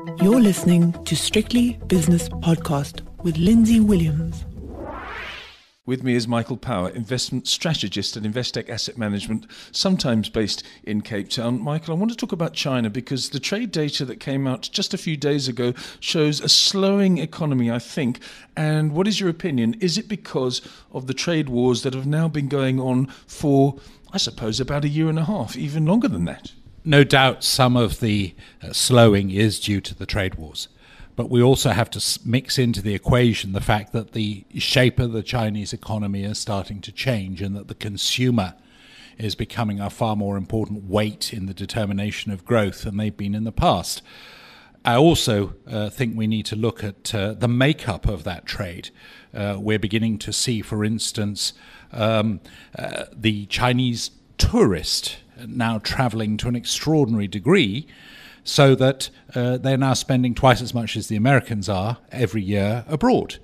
You're listening to Strictly Business Podcast with Lindsay Williams. With me is Michael Power, investment strategist at Investec Asset Management, sometimes based in Cape Town. Michael, I want to talk about China because the trade data that came out just a few days ago shows a slowing economy, I think. And what is your opinion? Is it because of the trade wars that have now been going on for, I suppose, about a year and a half, even longer than that? No doubt some of the slowing is due to the trade wars. But we also have to mix into the equation the fact that the shape of the Chinese economy is starting to change and that the consumer is becoming a far more important weight in the determination of growth than they've been in the past. I also think we need to look at the makeup of that trade. We're beginning to see, for instance, the Chinese tourist now traveling to an extraordinary degree, so that they're now spending twice as much as the Americans are every year abroad.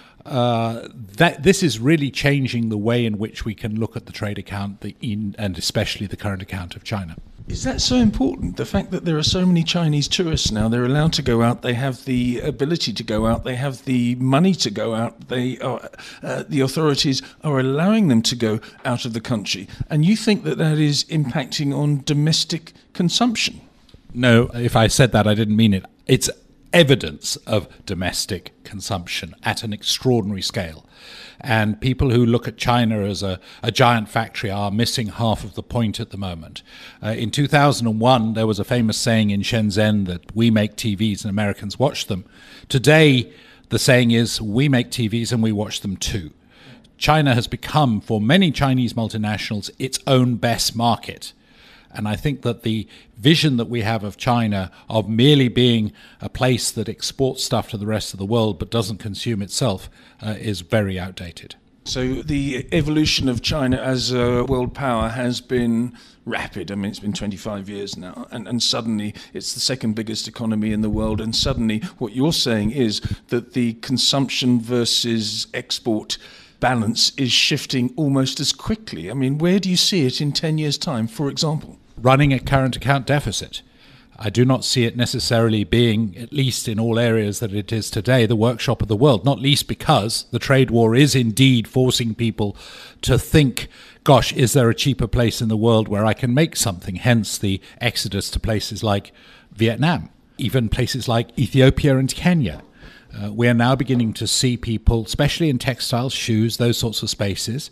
This is really changing the way in which we can look at the trade account, and especially the current account of China. Is that so important? The fact that there are so many Chinese tourists now, they're allowed to go out, they have the ability to go out, they have the money to go out, the authorities are allowing them to go out of the country. And you think that that is impacting on domestic consumption? No, if I said that, I didn't mean it. It's evidence of domestic consumption at an extraordinary scale. And people who look at China as a giant factory are missing half of the point at the moment. In 2001, there was a famous saying in Shenzhen that we make TVs and Americans watch them. Today, the saying is we make TVs and we watch them too. China has become, for many Chinese multinationals, its own best market. And I think that the vision that we have of China of merely being a place that exports stuff to the rest of the world but doesn't consume itself is very outdated. So the evolution of China as a world power has been rapid. I mean, it's been 25 years now, and suddenly it's the second biggest economy in the world, and suddenly what you're saying is that the consumption versus export balance is shifting almost as quickly. I mean, where do you see it in 10 years' time, for example? Running a current account deficit. I do not see it necessarily being, at least in all areas that it is today, the workshop of the world, not least because the trade war is indeed forcing people to think, gosh, is there a cheaper place in the world where I can make something? Hence the exodus to places like Vietnam, even places like Ethiopia and Kenya. We are now beginning to see people, especially in textiles, shoes, those sorts of spaces,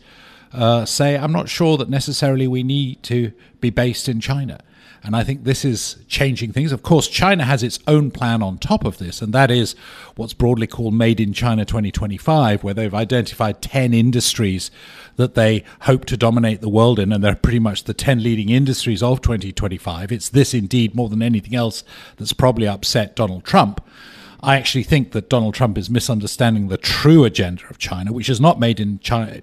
say, I'm not sure that necessarily we need to be based in China. And I think this is changing things. Of course, China has its own plan on top of this, and that is what's broadly called Made in China 2025, where they've identified 10 industries that they hope to dominate the world in, and they're pretty much the 10 leading industries of 2025. It's this indeed, more than anything else, that's probably upset Donald Trump. I actually think that Donald Trump is misunderstanding the true agenda of China, which is not made in China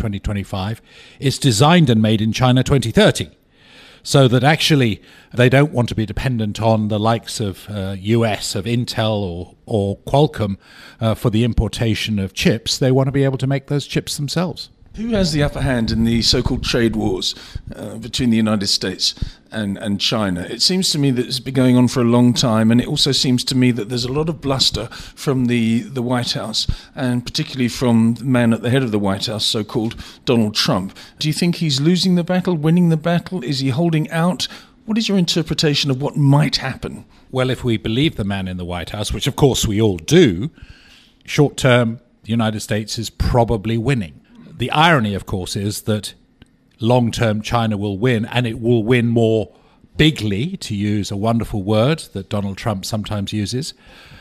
2025. It's designed and made in China 2030. So that actually they don't want to be dependent on the likes of US, of Intel or Qualcomm for the importation of chips. They want to be able to make those chips themselves. Who has the upper hand in the so-called trade wars between the United States and China? It seems to me that it's been going on for a long time, and it also seems to me that there's a lot of bluster from the White House, and particularly from the man at the head of the White House, so-called Donald Trump. Do you think he's losing the battle, winning the battle? Is he holding out? What is your interpretation of what might happen? Well, if we believe the man in the White House, which of course we all do, short term, the United States is probably winning. The irony, of course, is that long-term China will win, and it will win more bigly, to use a wonderful word that Donald Trump sometimes uses.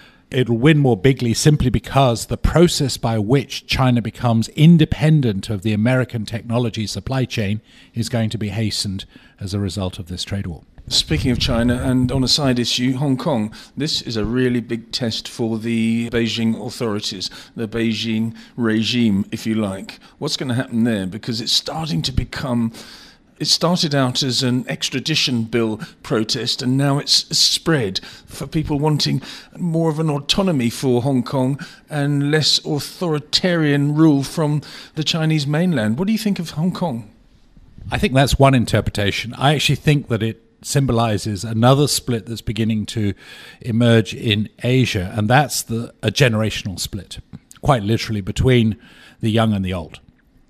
It will win more bigly simply because the process by which China becomes independent of the American technology supply chain is going to be hastened as a result of this trade war. Speaking of China, and on a side issue, Hong Kong, this is a really big test for the Beijing authorities, the Beijing regime, if you like. What's going to happen there? Because it's starting to become... It started out as an extradition bill protest, and now it's spread for people wanting more of an autonomy for Hong Kong and less authoritarian rule from the Chinese mainland. What do you think of Hong Kong? I think that's one interpretation. I actually think that it symbolizes another split that's beginning to emerge in Asia, and that's a generational split, quite literally between the young and the old.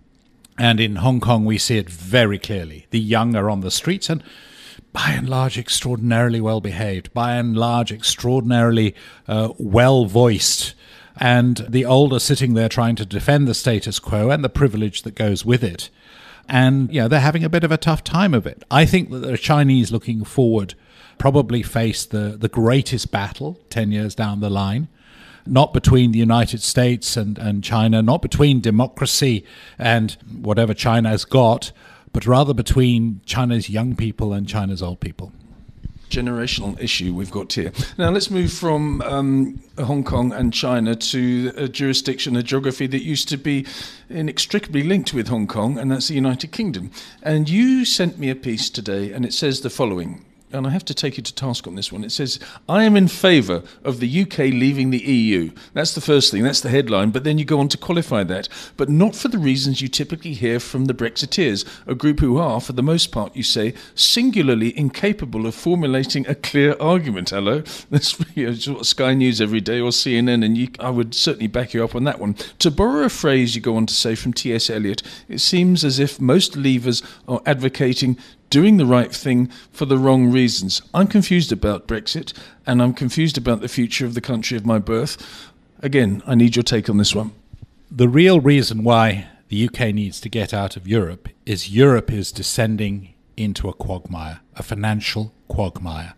And in Hong Kong, we see it very clearly. The young are on the streets and by and large extraordinarily well behaved, by and large extraordinarily well voiced. And the old are sitting there trying to defend the status quo and the privilege that goes with it. And, they're having a bit of a tough time of it. I think that the Chinese looking forward probably face the greatest battle 10 years down the line, not between the United States and China, not between democracy and whatever China has got, but rather between China's young people and China's old people. Generational issue we've got here. Now let's move from Hong Kong and China to a jurisdiction, a geography that used to be inextricably linked with Hong Kong, and that's the United Kingdom. And you sent me a piece today, and it says the following. And I have to take you to task on this one. It says, I am in favour of the UK leaving the EU. That's the first thing, that's the headline, but then you go on to qualify that. But not for the reasons you typically hear from the Brexiteers, a group who are, for the most part, you say, singularly incapable of formulating a clear argument. Hello? That's what Sky News every day, or CNN, and I would certainly back you up on that one. To borrow a phrase you go on to say from T.S. Eliot, it seems as if most leavers are advocating doing the right thing for the wrong reasons. I'm confused about Brexit, and I'm confused about the future of the country of my birth. Again, I need your take on this one. The real reason why the UK needs to get out of Europe is descending into a quagmire, a financial quagmire.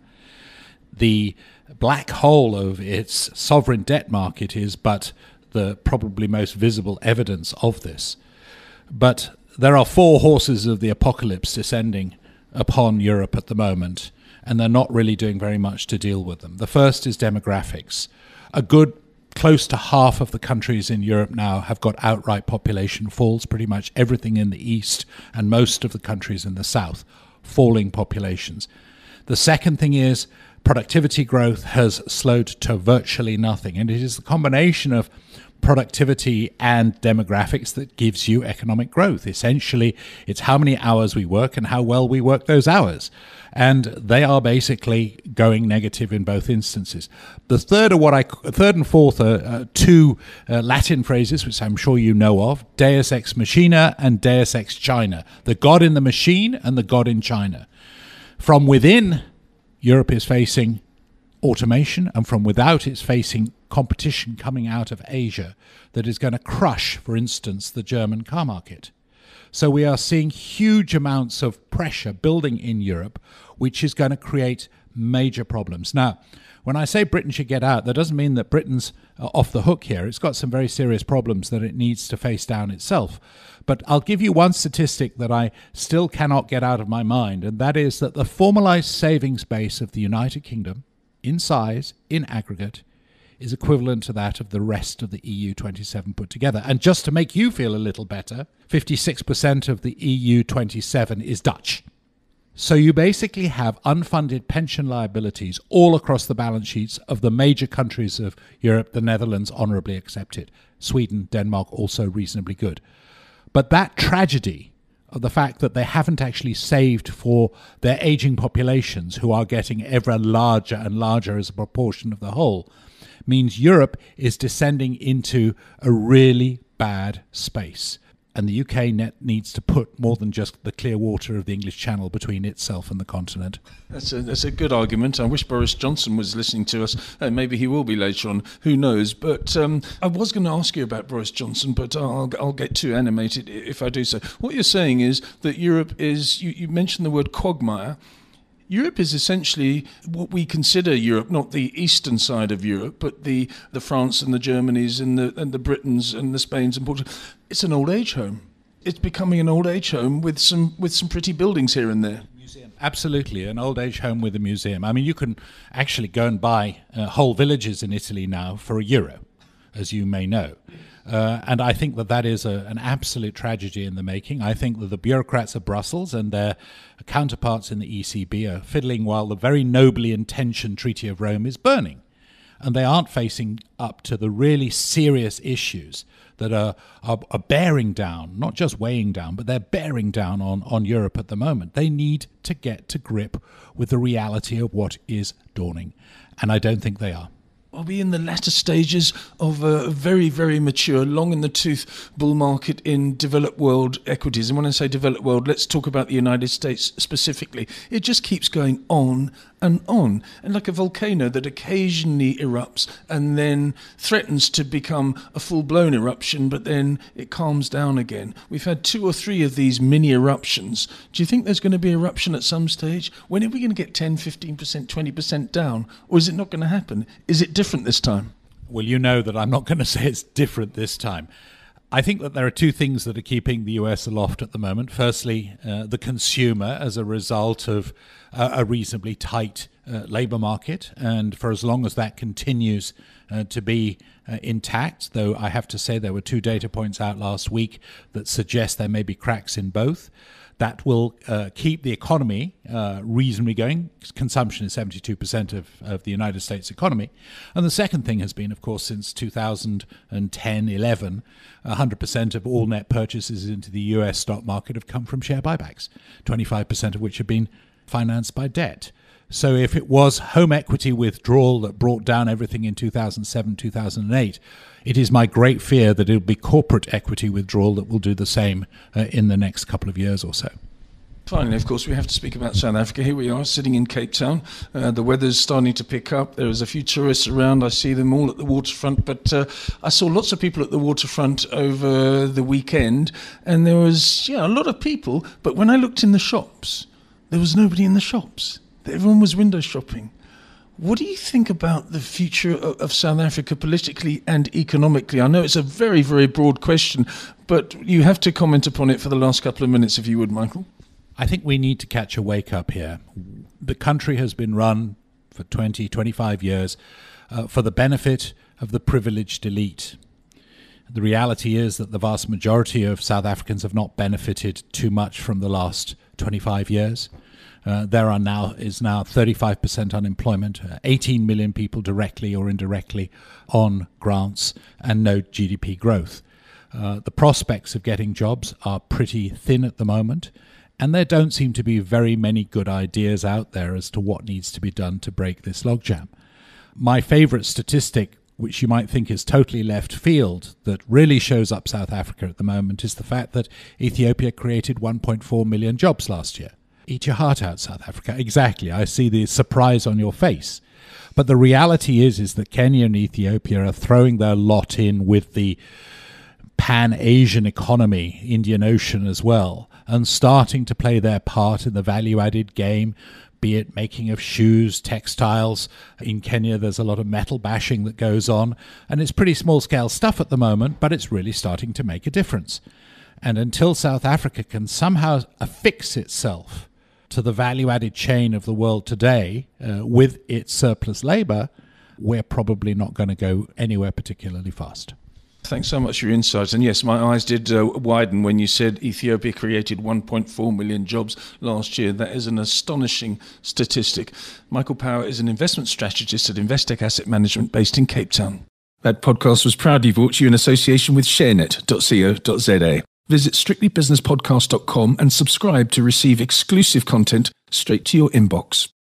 The black hole of its sovereign debt market is but the probably most visible evidence of this. But there are 4 horses of the apocalypse descending upon Europe at the moment, and they're not really doing very much to deal with them. The first is demographics. A good close to half of the countries in Europe now have got outright population falls, pretty much everything in the east and most of the countries in the south, falling populations. The second thing is productivity growth has slowed to virtually nothing, and it is the combination of productivity and demographics that gives you economic growth. Essentially, it's how many hours we work and how well we work those hours. And they are basically going negative in both instances. The third and fourth are 2 Latin phrases, which I'm sure you know of, Deus ex machina and Deus ex China, the God in the machine and the God in China. From within, Europe is facing automation, and from without it's facing competition coming out of Asia that is going to crush, for instance, the German car market. So we are seeing huge amounts of pressure building in Europe, which is going to create major problems. Now, when I say Britain should get out, that doesn't mean that Britain's off the hook here. It's got some very serious problems that it needs to face down itself. But I'll give you one statistic that I still cannot get out of my mind, and that is that the formalised savings base of the United Kingdom, in size, in aggregate, is equivalent to that of the rest of the EU 27 put together. And just to make you feel a little better, 56% of the EU 27 is Dutch. So you basically have unfunded pension liabilities all across the balance sheets of the major countries of Europe, the Netherlands honourably accepted, Sweden, Denmark also reasonably good. But that tragedy of the fact that they haven't actually saved for their ageing populations, who are getting ever larger and larger as a proportion of the whole, means Europe is descending into a really bad space. And the UK needs to put more than just the clear water of the English Channel between itself and the continent. That's a good argument. I wish Boris Johnson was listening to us. Maybe he will be later on. Who knows? But I was going to ask you about Boris Johnson, but I'll get too animated if I do so. What you're saying is that Europe is, you mentioned the word quagmire. Europe is essentially what we consider Europe, not the eastern side of Europe, but the France and the Germanys and the Britons and the Spains and Portugal. It's an old age home. It's becoming an old age home with some pretty buildings here and there. Museum. Absolutely, an old age home with a museum. I mean, you can actually go and buy whole villages in Italy now for €1, as you may know. And I think that is an absolute tragedy in the making. I think that the bureaucrats of Brussels and their counterparts in the ECB are fiddling while the very nobly intentioned Treaty of Rome is burning. and they aren't facing up to the really serious issues that are bearing down, not just weighing down, but they're bearing down on Europe at the moment. They need to get to grip with the reality of what is dawning, and I don't think they are. Are we in the latter stages of a very, very mature, long-in-the-tooth bull market in developed world equities? And when I say developed world, let's talk about the United States specifically. It just keeps going on, and like a volcano that occasionally erupts and then threatens to become a full-blown eruption, but then it calms down again. We've had 2 or 3 of these mini eruptions. Do you think there's going to be eruption at some stage? When are we going to get 10, 15%, 20% down? Or is it not going to happen? Is it different this time? Well, you know that I'm not going to say it's different this time. I think that there are 2 things that are keeping the US aloft at the moment. Firstly, the consumer as a result of a reasonably tight labour market. And for as long as that continues to be intact, though I have to say there were 2 data points out last week that suggest there may be cracks in both, that will keep the economy reasonably going. Consumption is 72% of the United States economy. And the second thing has been, of course, since 2010-11, 100% of all net purchases into the US stock market have come from share buybacks, 25% of which have been financed by debt. So if it was home equity withdrawal that brought down everything in 2007, 2008, it is my great fear that it'll be corporate equity withdrawal that will do the same in the next couple of years or so. Finally, of course, we have to speak about South Africa. Here we are, sitting in Cape Town. The weather's starting to pick up. There is a few tourists around. I see them all at the waterfront. But I saw lots of people at the waterfront over the weekend. And there was, a lot of people. But when I looked in the shops, there was nobody in the shops. Everyone was window shopping. What do you think about the future of South Africa politically and economically? I know it's a very, very broad question, but you have to comment upon it for the last couple of minutes, if you would, Michael. I think we need to catch a wake-up here. The country has been run for 20, 25 years for the benefit of the privileged elite. The reality is that the vast majority of South Africans have not benefited too much from the last 25 years. There is now 35% unemployment, 18 million people directly or indirectly on grants, and no GDP growth. The prospects of getting jobs are pretty thin at the moment, and there don't seem to be very many good ideas out there as to what needs to be done to break this logjam. My favourite statistic, which you might think is totally left field, that really shows up South Africa at the moment, is the fact that Ethiopia created 1.4 million jobs last year. Eat your heart out, South Africa. Exactly. I see the surprise on your face. But the reality is that Kenya and Ethiopia are throwing their lot in with the Pan-Asian economy, Indian Ocean as well, and starting to play their part in the value-added game, be it making of shoes, textiles. In Kenya, there's a lot of metal bashing that goes on, and it's pretty small-scale stuff at the moment, but it's really starting to make a difference. And until South Africa can somehow affix itself to the value-added chain of the world today with its surplus labour, we're probably not going to go anywhere particularly fast. Thanks so much for your insights. And yes, my eyes did widen when you said Ethiopia created 1.4 million jobs last year. That is an astonishing statistic. Michael Power is an investment strategist at Investec Asset Management based in Cape Town. That podcast was proudly brought to you in association with sharenet.co.za. Visit strictlybusinesspodcast.com and subscribe to receive exclusive content straight to your inbox.